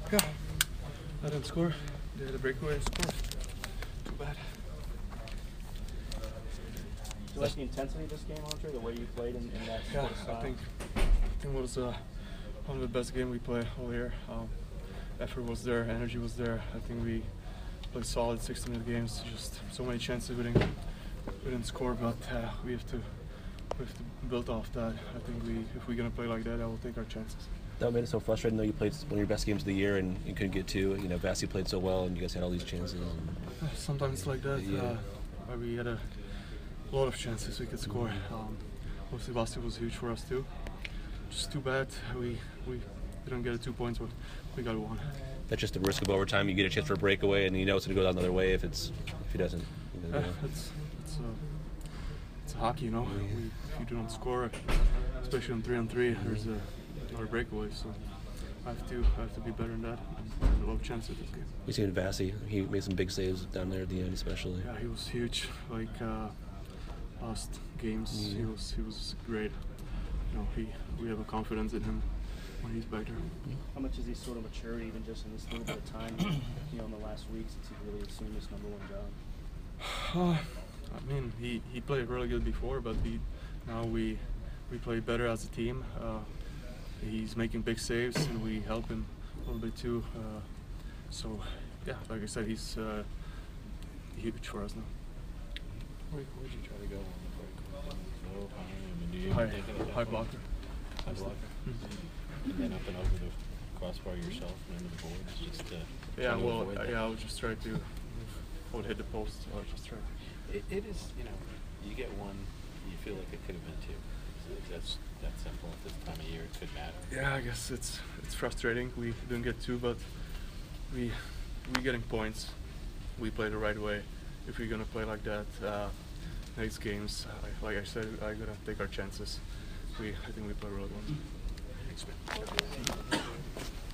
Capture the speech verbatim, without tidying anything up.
Yeah, I didn't score. They had a breakaway and scored. Too bad. Do you like the intensity of this game, Andre? The way you played in, in that Yeah, sort of style? I think I think it was uh, one of the best games we played all year. Um, effort was there, energy was there. I think we played solid sixty minute games. Just so many chances we didn't we didn't score, but uh, we have to we have to build off that. I think we if we're gonna play like that, I will take our chances. That made it so frustrating, though. You played one of your best games of the year and you couldn't get two. You know, Vasi played so well, and you guys had all these chances. And Sometimes it's like that. Yeah. Uh, we had a lot of chances we could score. Um, obviously, Vasi was huge for us too. Just too bad we we didn't get a two points, but we got one. That's just the risk of overtime. You get a chance for a breakaway, and you know it's going to go down another way if it's if he doesn't. You know, Uh, it's it's, uh, it's hockey, you know. We, if you do not score, especially on three on three, there's a, another breakaway. So I have to I have to be better than that. And a lot of chances this game. We seen Vasi. He made some big saves down there at the end, especially. Yeah, he was huge. Like uh, last games, Yeah. he was he was great. You know, he we have a confidence in him when he's back there. How much has he sort of matured even just in this little bit of time, you know, in the last week since he really assumed this number one job? Uh, I mean, he, he played really good before, but we, now we we play better as a team. Uh, he's making big saves, and we help him a little bit too. Uh, so, yeah, like I said, he's uh, huge for us now. Where would you try to go on the break? Low, high? I mean, do you High, even think of that? high blocker. High blocker. Mhm. And then up and over the crossbar yourself and under the board. It's just uh, Yeah, trying to well, avoid uh, that. yeah, I would just try to, I would hit the post. I would just try. It, it is, you know, you get one, you feel like it could have been two. So that's that simple at this time of year. It could matter. Yeah, I guess it's it's frustrating. We didn't get two, but we we getting points. We play the right way. If we're gonna play like that uh, next games, I, like I said, I gotta take our chances. We I think we play really well.